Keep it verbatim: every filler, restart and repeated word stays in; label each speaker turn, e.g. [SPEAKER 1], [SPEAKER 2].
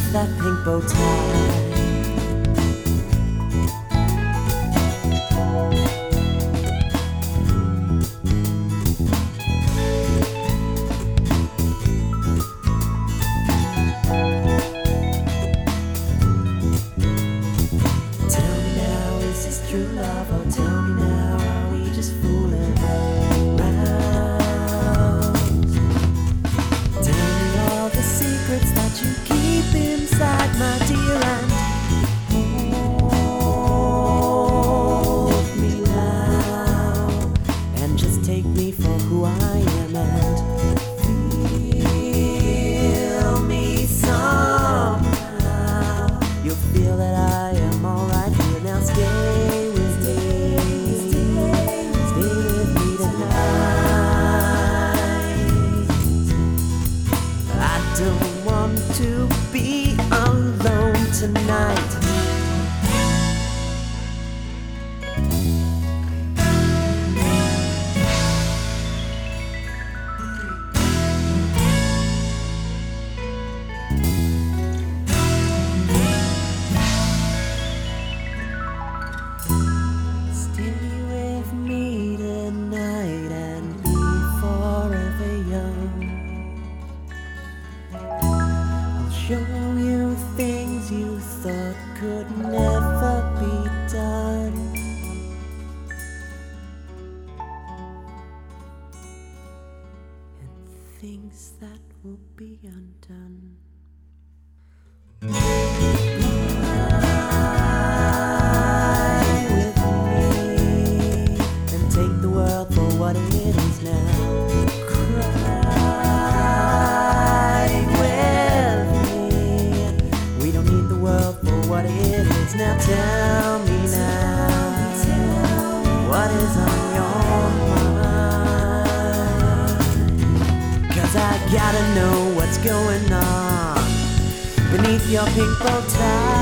[SPEAKER 1] that pink bow tie. True love, oh tell me now, are we just fooling around? Tell me all the secrets that you keep inside, my dear, and hold me now, and just take me for who I am and feel me somehow. You'll feel that I am alright here now. Stay to be alone tonight. Stay with me tonight and be forever young. Show you things you thought could never be done, and things that will be undone. Fly with me and take the world for what it is now. What it is now, tell me now, what is on your mind? 'Cause I gotta know what's going on beneath your pink bow tie.